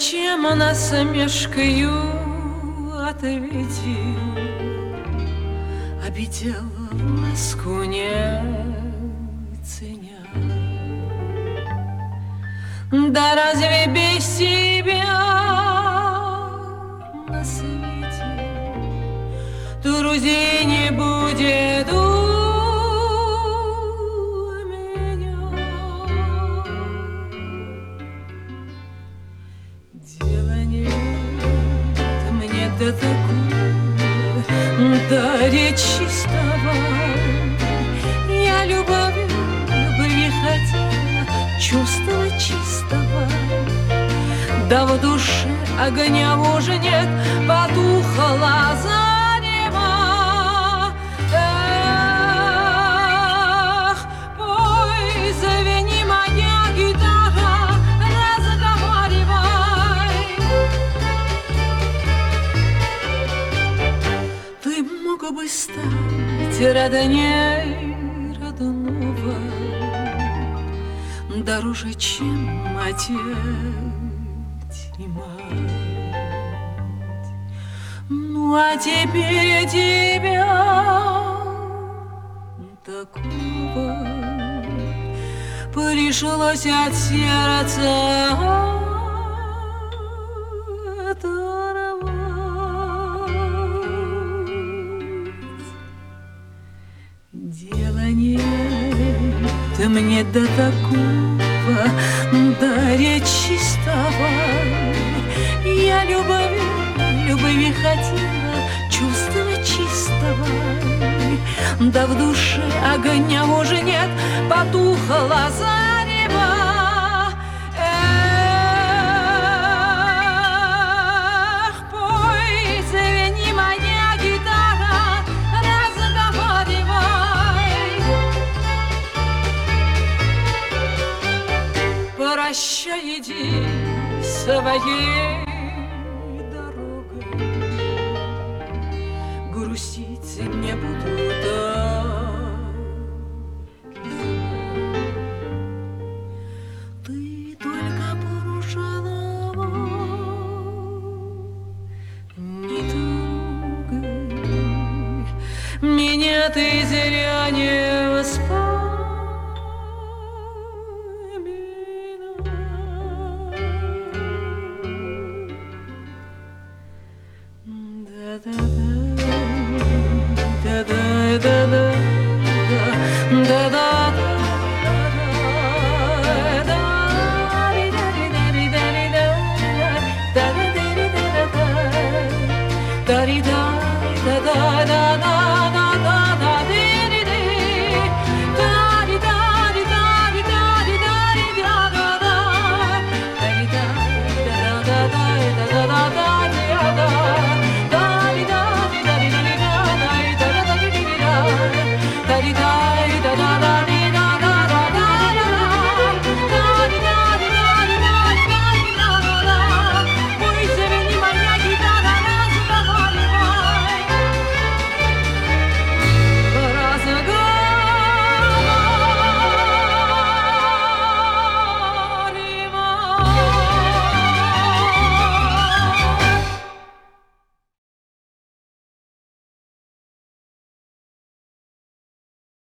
зачем насмешкою ответил? Обидел, ласку не ценя. Да разве без тебя на свете друзей не будет у меня? Дело нет мне до такого, до речи вставай. Я любви хотела, чувства чистого. Да в душе огня уже нет, потухла зарева. Эх, пой, звени моя гитара, разговаривай. Ты мог бы стать родней родного, дороже, чем отец и мать. Ну а теперь тебя такого пришлось от сердца оторвать. Дела нет мне до такого, до речи вставай. Я любви хотела, чувства чистого. Да в душе огня уже нет, потухла зарева. Эх, пой, звени моя гитара, разговаривай. Прощай, иди своей дорогой, грустить не буду так. Ты только порушила, не трогай меня, ты зря не